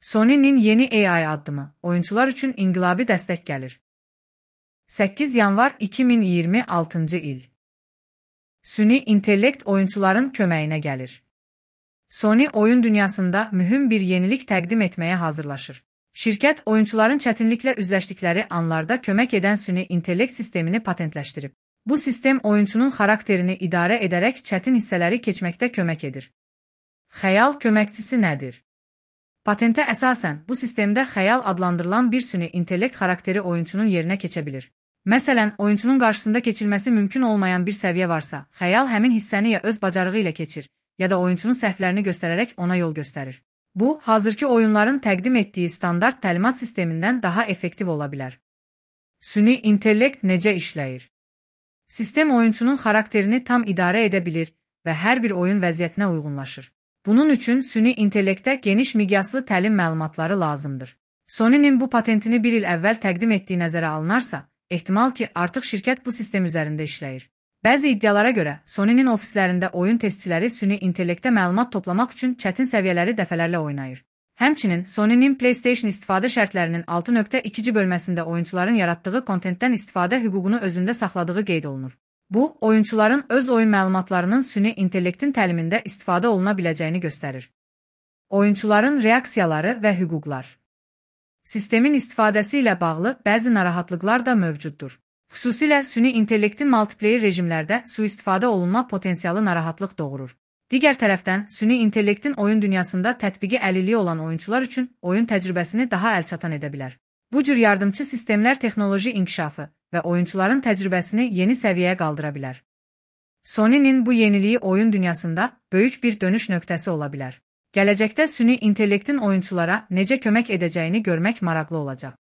Sony'nin yeni AI addımı, oyuncular üçün inqilabi dəstək gəlir. 8 yanvar 2026 il. Süni intellekt oyuncuların köməyinə gəlir. Sony oyun dünyasında mühüm bir yenilik təqdim etməyə hazırlaşır. Şirkət oyuncuların çətinliklə üzləşdikləri anlarda kömək edən süni intellekt sistemini patentləşdirib. Bu sistem oyuncunun xarakterini idarə edərək çətin hissələri keçməkdə kömək edir. Xəyal köməkçisi nədir? Patentə əsasən, bu sistemdə xəyal adlandırılan bir süni intellekt xarakteri oyuncunun yerinə keçə bilir. Məsələn, oyuncunun qarşısında keçilməsi mümkün olmayan bir səviyyə varsa, xəyal həmin hissəni ya öz bacarığı ilə keçir, ya da oyuncunun səhvlərini göstərərək ona yol göstərir. Bu, hazırki oyunların təqdim etdiyi standart təlimat sistemindən daha effektiv ola bilər. Süni intellekt necə işləyir? Sistem oyuncunun xarakterini tam idarə edə bilir və hər bir oyun vəziyyətinə uyğunlaşır. Bunun üçün süni intellektə geniş miqyaslı təlim məlumatları lazımdır. Sony'nin bu patentini bir il əvvəl təqdim etdiyi nəzərə alınarsa, ehtimal ki, artıq şirkət bu sistem üzərində işləyir. Bəzi iddialara görə, Sony'nin ofislərində oyun testçiləri süni intellektə məlumat toplamaq üçün çətin səviyyələri dəfələrlə oynayır. Həmçinin, Sony'nin PlayStation istifadə şərtlərinin 6.2 bölməsində oyuncuların yaratdığı kontentdən istifadə hüququnu özündə saxladığı qeyd olunur. Bu, oyuncuların öz oyun məlumatlarının süni intellektin təlimində istifadə oluna biləcəyini göstərir. Oyuncuların reaksiyaları və hüquqlar. Sistemin istifadəsi ilə bağlı bəzi narahatlıqlar da mövcuddur. Xüsusilə süni intellektin multiplayer rejimlərdə sui-istifadə olunma potensialı narahatlıq doğurur. Digər tərəfdən, süni intellektin oyun dünyasında tətbiqi əlilliyi olan oyuncular üçün oyun təcrübəsini daha əlçatan edə bilər. Bu cür yardımçı sistemlər texnoloji inkişafı və oyuncuların təcrübəsini yeni səviyyəyə qaldıra bilər. Sony'nin bu yeniliyi oyun dünyasında böyük bir dönüş nöqtəsi ola bilər. Gələcəkdə süni intellektin oyunculara necə kömək edəcəyini görmək maraqlı olacaq.